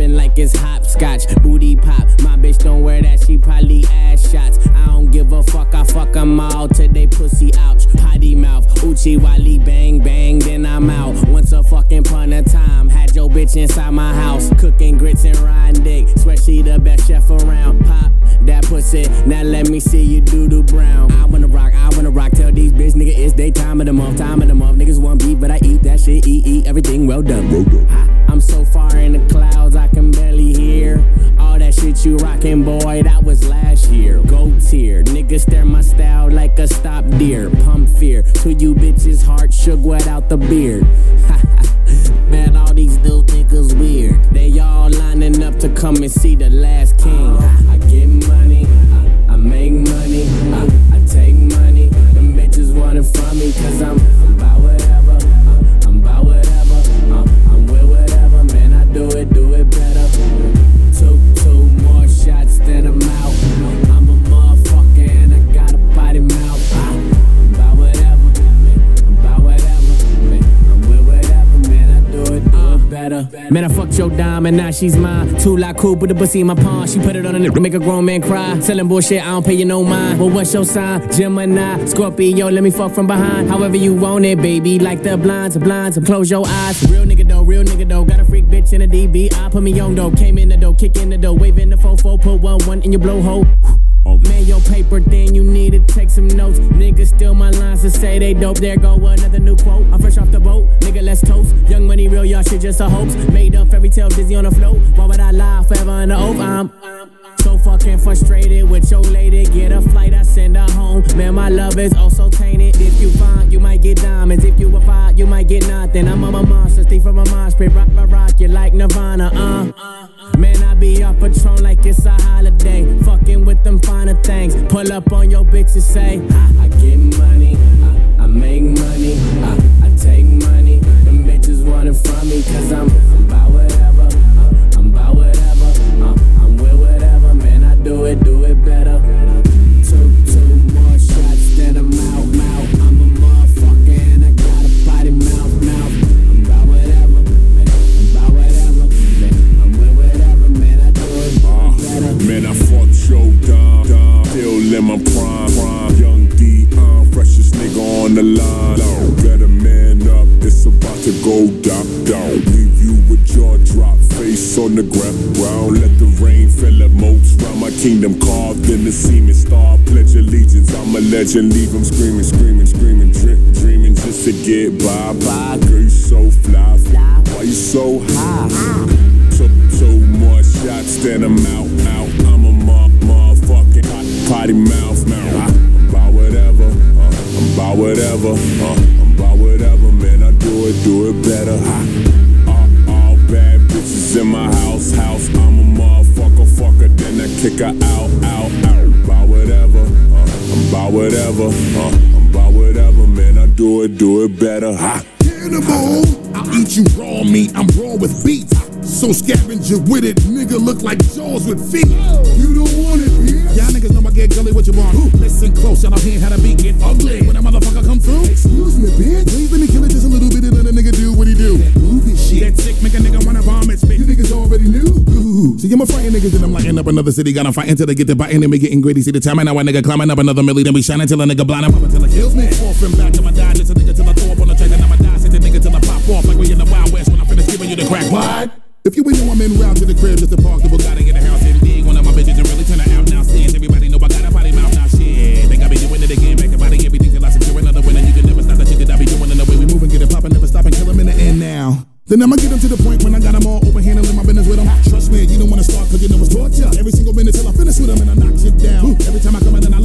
popping like it's hopscotch. Booty pop, my bitch don't wear that, she probably ass shots. I don't give a fuck, I fuck them all till they pussy ouch. Potty mouth, Uchi Wally bang bang, then I'm out. Once a fucking upon a time, had your bitch inside my house, cooking grits and riding dick. Swear she the best chef around. Pop that pussy, now let me see you do brown. I wanna rock, tell these bitch nigga it's they time of the month. Niggas want beef, but I eat that shit, eat everything well done. I'm so far in the clouds, I can barely hear. All that shit you rockin', boy, that was last year. Goat tier, niggas stare my style like a stop deer. Pump fear, to you bitches heart shook without the beard. Man, all these little niggas weird. They all lining up to come and see the last king. I get money, I make money, I take money. Them bitches want it from me, cause I'm about whatever, I'm about whatever, I'm with whatever, man, I do it better. Two more shots than I'm out. I'm a motherfucker and I got a potty mouth. I'm about whatever, I'm about whatever, man, I'm with whatever, man, I do it better. Man, I fucked your dime and now she's mine. Too like cool, put the pussy in my palm. She put it on a nigga, make a grown man cry. Selling bullshit, I don't pay you no mind. Well, what's your sign? Gemini, Scorpio, let me fuck from behind. However you want it, baby. Like the blinds, close your eyes. Real nigga though. Got a freak bitch in a DB. I put me on though. Came in the dough, kick in the dough. Waving the 4-4, put 1-1 in your blowhole. Man, your paper thin, you need to take some notes. Niggas steal my lines to say they dope. There go another new quote. I'm fresh off the boat, nigga, let's toast. Young money, real, y'all shit just a hoax. Made up fairy tale, dizzy on the float. Why would I lie forever in the oath? I'm so fucking frustrated with your lady. Get a flight, I send her home. Man, my love is also tainted. If you find, you might get diamonds. If you a fight, you might get nothing. I'm a monster, thief from a mosh pit. Rock you like Nirvana, Man, I be off Patron like it's a holiday. Fucking with them finer things. Pull up on your bitch and say, I get money, I make money, I take money. Them bitches want it from me, cause I'm about whatever, I'm about whatever, I'm with whatever, man, I do it better. Two more shots, then I'm out. I'm a motherfucker and I got a potty mouth. I'm about whatever, man, I'm about whatever, man, I'm with whatever, man, I do it better. Man, I fucked your dime, still in my prime. Young D, freshest nigga on the line. Better man up, it's about to go down. Leave you with jaw drop, face on the ground. Let the rain fill up moats round my kingdom, carved in the semen. Star, pledge allegiance, I'm a legend. Leave them screaming, dreaming just to get by. Girl, you so fly, why you so high? Two more shots, then I'm out. I'm a motherfucking potty mouth. I'm about whatever, I'm about whatever, I'm about whatever, man, I do it better. All bad bitches in my house. I'm a motherfucker, then I kick her out. About whatever, I'm about whatever, I'm about whatever, man, I do it better. Cannibal, I'll eat you raw meat, I'm raw with beats. So scavenger with it, nigga look like Jaws with feet. You don't want it, bitch. Y'all niggas know I get gully with your bond. Listen close, y'all hear how the beat get ugly when a motherfucker come through. Excuse me, bitch. Please let me kill it just a little bit and let a nigga do what he do. That movie shit. That sick make a nigga wanna vomit spit. You niggas already knew. Ooh. See, I'm a fighting niggas and I'm lighting up another city. Gotta fight until they get the biting and me getting gritty. See the time and now a nigga climbing up another milli. Then we shining till a nigga blind him up until it kills me. Off and back till I die. Just a nigga till I throw up on the track and I'ma die. Sit the nigga till I pop off like we in the Wild West when I finish giving you the crack. What? If you ain't know I'm in round to the crib just to park the Bugatti in the house and dig one of my bitches and really turn her out now. Stands everybody know I got a potty mouth now. Shit, think I be doing it again, back about everything till I secure another winner. You can never stop the shit that I be doing in the way we move and get it poppin', never stop and kill 'em in the end now. Then I'ma get them to the point when I got them all open, handling my business with them. Trust me, you don't wanna start cause you know it's torture. Every single minute till I finish with them and I knock shit down. Every time I come in and I